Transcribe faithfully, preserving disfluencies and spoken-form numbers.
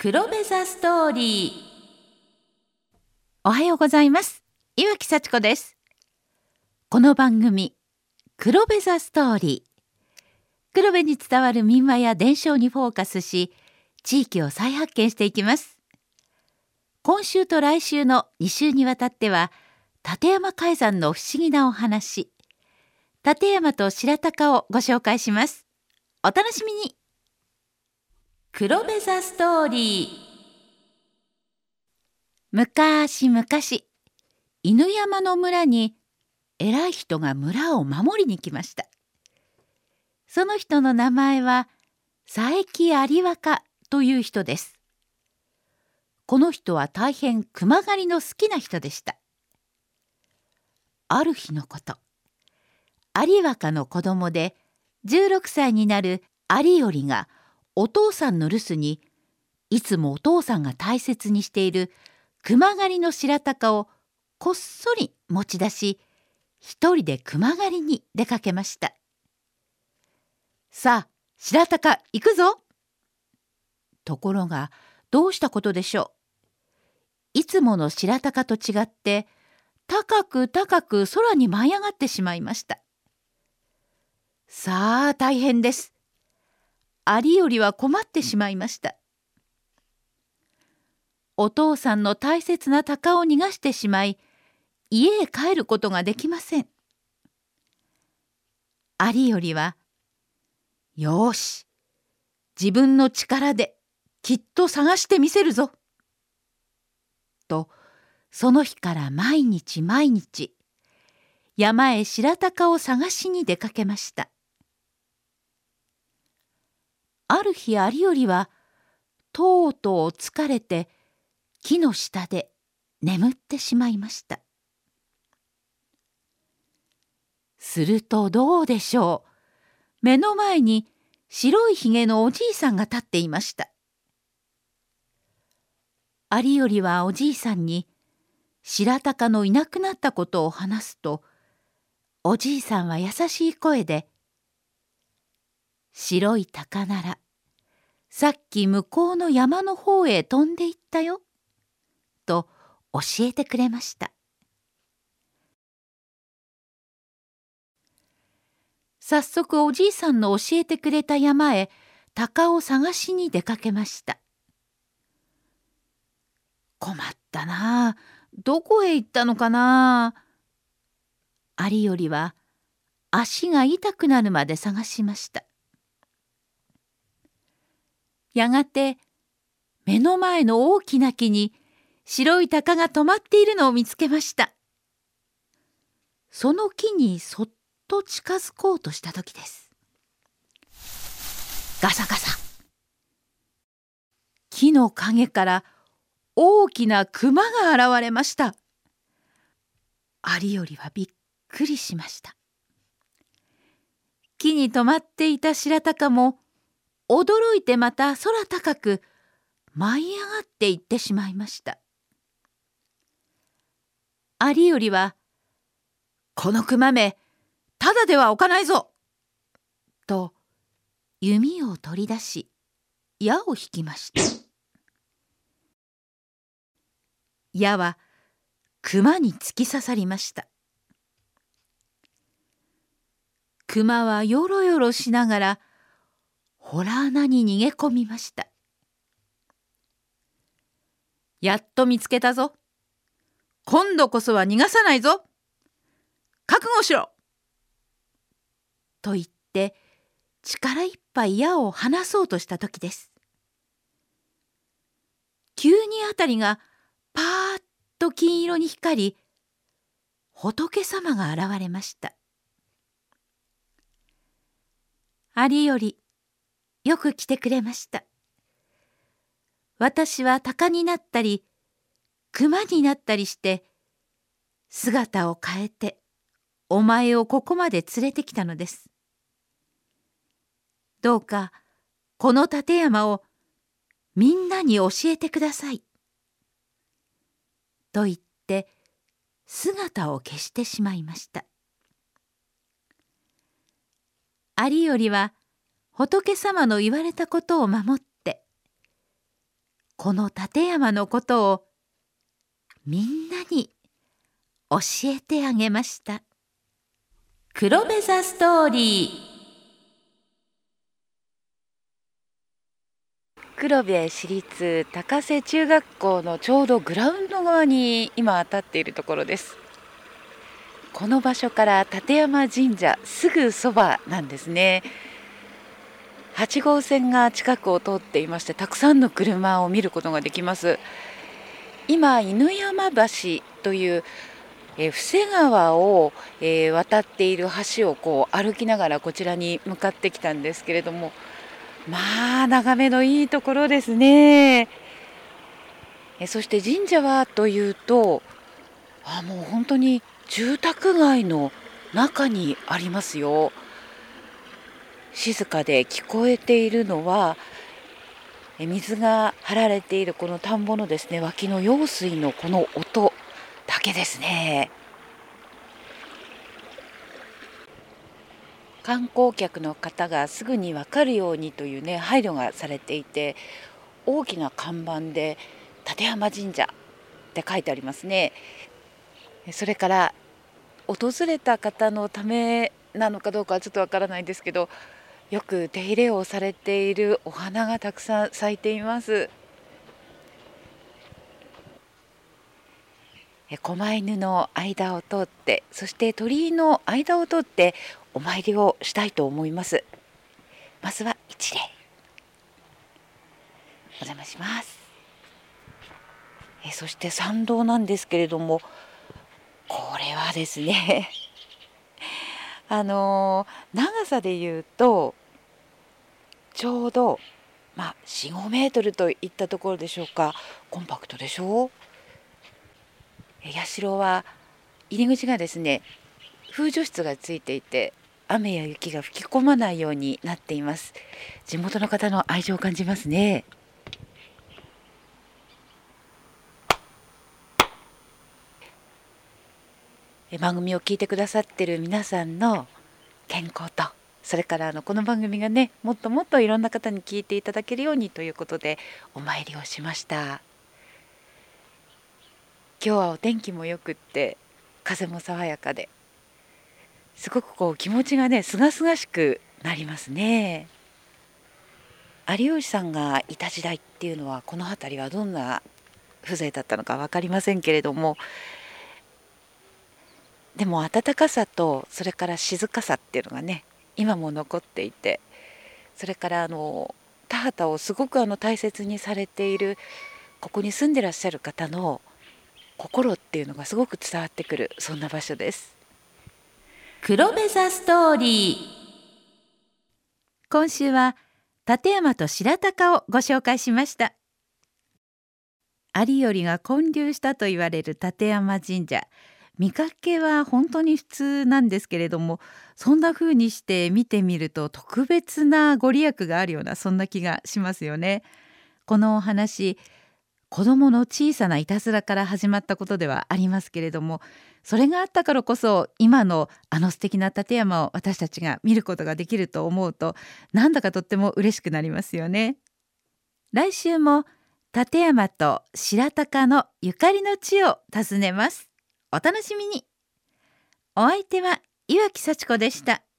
黒部ザストーリー。 おはようございます。岩木幸子です。この番組黒部ザストーリー、黒部に伝わる民話や伝承にフォーカスし、地域を再発見していきます。今週と来週のに週にわたっては、立山海山の不思議なお話、立山と白鷹をご紹介します。お楽しみに。 黒部ザストーリー。 むかしむかし、犬山の村に偉い人が村を守りに来ました。その人の名前は佐伯有若という人です。この人は大変熊狩りの好きな人でした。ある日のこと、有若の子供でじゅうろくさいになる有頼がお父さんの留守に、いつもお父さんが大切にしている熊狩りの白鷹をこっそり持ち出し、一人で熊狩りに出かけました。さあ、白鷹行くぞ。ところが、どうしたことでしょう。いつもの白鷹と違って、高く高く空に舞い上がってしまいました。さあ、大変です。有頼は困ってしまいました。お父さんの大切な鷹を逃がしてしまい、家へ帰ることができません。有頼は、よし、自分の力できっと探してみせるぞ。と、その日から毎日毎日、山へ白鷹を探しに出かけました。ある日有頼は、とうとう疲れて、木の下で眠ってしまいました。するとどうでしょう。目の前に白いひげのおじいさんが立っていました。有頼はおじいさんに白鷹のいなくなったことを話すと、おじいさんは優しい声で、白い鷹ならさっき向こうの山の方へ飛んでいったよ、と教えてくれました。早速おじいさんの教えてくれた山へ鷹を探しに出かけました。困ったなあ、どこへ行ったのかなあ。有頼は足が痛くなるまで探しました。やがて目の前の大きな木に白い鷹が止まっているのを見つけました。その木にそっと近づこうとしたときです。ガサガサ。木の陰から大きな熊が現れました。有頼はびっくりしました。木に止まっていた白鷹も驚いてまた空高く舞い上がっていってしまいました。有頼は、この熊め、ただでは置かないぞと弓を取り出し矢を引きました。矢は熊に突き刺さりました。熊はよろよろしながら洞穴に逃げ込みました。やっと見つけたぞ。今度こそは逃がさないぞ。覚悟しろ。と言って力いっぱい矢を放そうとした時です。急にあたりがパーッと金色に光り、仏様が現れました。有頼、よく来てくれました。私は鷹になったり熊になったりして姿を変えてお前をここまで連れてきたのです。どうかこの立山をみんなに教えてください。と言って姿を消してしまいました。有頼は仏様の言われたことを守ってこの立山のことをみんなに教えてあげました。 黒部座ストーリー。 黒部市立高瀬中学校のちょうどグラウンド側に今立っているところです。この場所から立山神社すぐそばなんですね。はち号線が近くを通っていまして、たくさんの車を見ることができます。今犬山橋というえ布施川を、えー、渡っている橋をこう歩きながらこちらに向かってきたんですけれども、まあ眺めのいいところですね。えそして神社はというと、あもう本当に住宅街の中にありますよ。静かで聞こえているのはえ水が張られているこの田んぼのですね、脇の用水のこの音だけですね。観光客の方がすぐに分かるようにというね配慮がされていて、大きな看板で立山神社って書いてありますね。それから訪れた方のためなのかどうかはちょっとわからないんですけど、よく手入れをされているお花がたくさん咲いています。狛犬の間を通って、そして鳥居の間を通ってお参りをしたいと思います。まずは一礼お邪魔します。えそして参道なんですけれども、これはですねあのー、長さでいうとちょうど、まあ、よん、ごメートルといったところでしょうか。コンパクトでしょう。社は入り口がですね、風除室がついていて雨や雪が吹き込まないようになっています。地元の方の愛情を感じますね。番組を聞いてくださっている皆さんの健康と、それからあのこの番組がねもっともっといろんな方に聞いていただけるようにということでお参りをしました。今日はお天気もよくって風も爽やかで、すごくこう気持ちがねすがすがしくなりますね。有吉さんがいた時代っていうのはこの辺りはどんな風情だったのか分かりませんけれども、でも暖かさとそれから静かさっていうのがね今も残っていて、それからあの田畑をすごくあの大切にされているここに住んでらっしゃる方の心っていうのがすごく伝わってくる、そんな場所です。 黒部座ストーリー。 今週は立山と白鷹をご紹介しました。有頼が建立したと言われる立山神社、見かけは本当に普通なんですけれども、そんな風にして見てみると特別なご利益があるような、そんな気がしますよね。このお話、子どもの小さないたずらから始まったことではありますけれども、それがあったからこそ今のあの素敵な立山を私たちが見ることができると思うと、なんだかとっても嬉しくなりますよね。来週も立山と白鷹のゆかりの地を訪ねます。お楽しみに。お相手は岩木幸子でした。